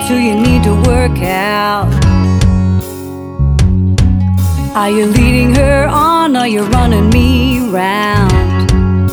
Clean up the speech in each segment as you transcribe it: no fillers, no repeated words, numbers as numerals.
do you need to work out? Are you leading her on, or you running me round?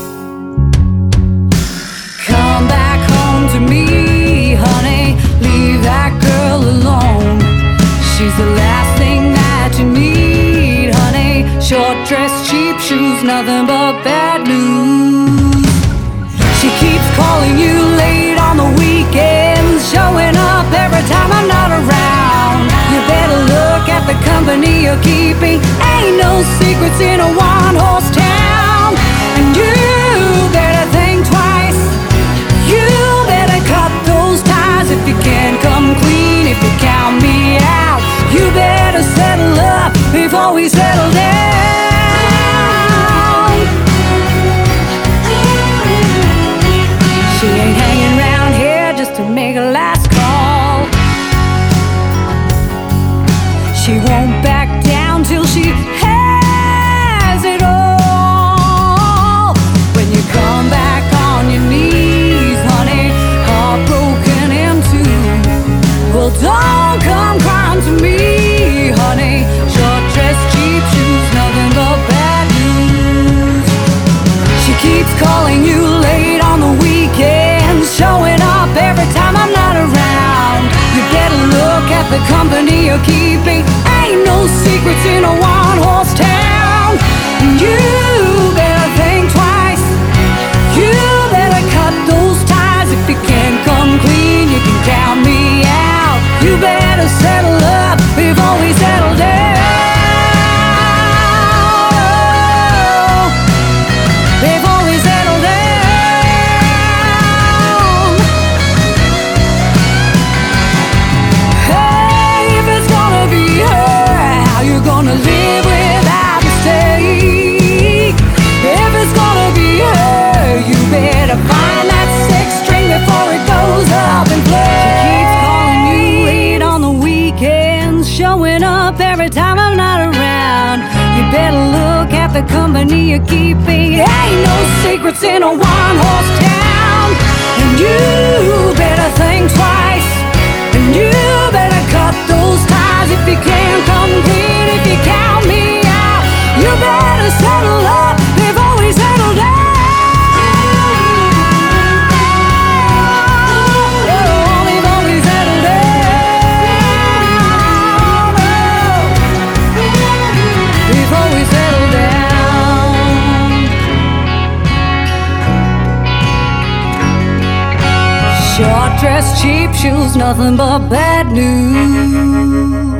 Come back home to me, honey, leave that girl alone. She's the last thing that you need, honey. Short dress, cheap shoes, nothing but bad news. She keeps calling you late on the weekends, showing up every time I'm not around. You better look at the company you're keeping. Ain't no secrets in a one-horse town. And you better think twice. You better cut those ties if you can't come clean. If you count me out, you better settle up before we settle down. She ain't hanging around here just to make a last call. She won't back down till she has it all. When you come back on your knees, honey, heartbroken in two, well, don't come crying to me, honey. Short dress, cheap shoes, nothing but bad news. She keeps calling you late on the weekends, showing up every time I'm not around. You better look at the company you're keeping. Ain't no secrets in a one-horse town. And you better think twice. You better cut those ties. If you can't come clean, you can count me out. You better settle up before we settle down. Before we settle down. Hey, if it's gonna be her, how you gonna live without mistake? If it's gonna be her, you better find that sixth string before it goes up in flames. She keeps calling you late on the weekends, showing up every time I'm not around. You better look at the company you're keeping. Ain't no secrets in a one-horse town. And you better think twice. And you better cut those ties if you can't come clean. If you count me out, you better settle up before we settle down. Before we settle down. Before we settle down. Short dress, cheap shoes, nothing but bad news.